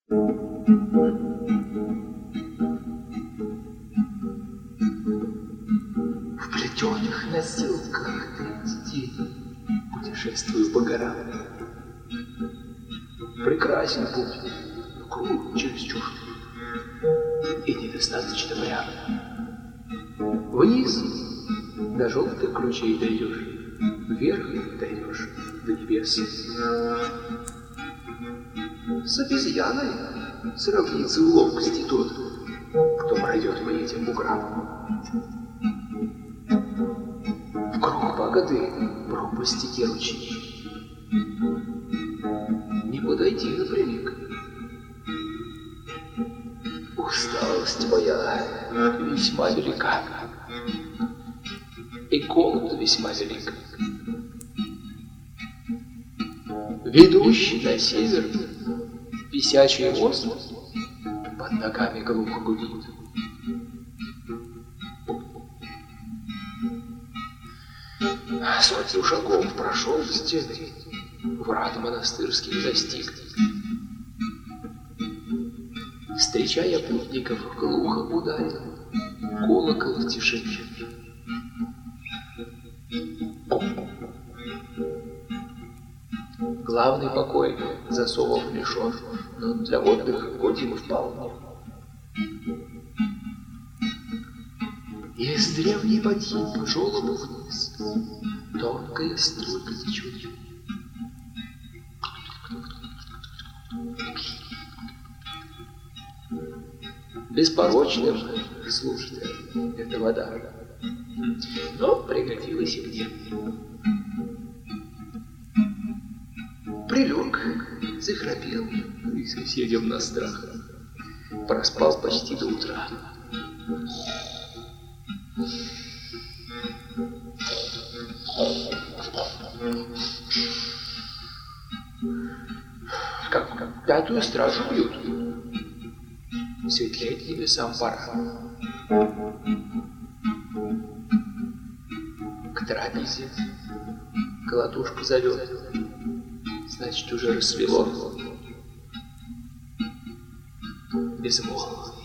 В плетеных носилках третий день путешествую по горам. Прекрасен путь, но круг чересчур и недостаточно прям. Вниз до желтых ключей дойдешь, вверх дойдешь до небес. С обезьяной сравнится в ловкости тот, кто пройдет по этим буграм. В круг пагоды пропасти те ручьи. Не подойти напрямик. Усталость моя весьма велика, и голод весьма велик. Ведущий на север висячий мост под ногами глухо гудит. Сотню шагов прошел в стены, врат монастырских достиг. Встречая путников, глухо ударил колокол в тишине. Главный покой засовов лишен, но для отдыха годим вполне. Из древней бадьи по желобу вниз тонкая струйка течет. Беспорочным служит эта вода, но пригодилась и мне. Прилег, захрапел, и соседям на страх. Проспал почти до утра. Как пятую стражу бьют. Светлеть небесам пора. К трапезе колотушка зовет. Значит, уже рассвело. Безмолвно.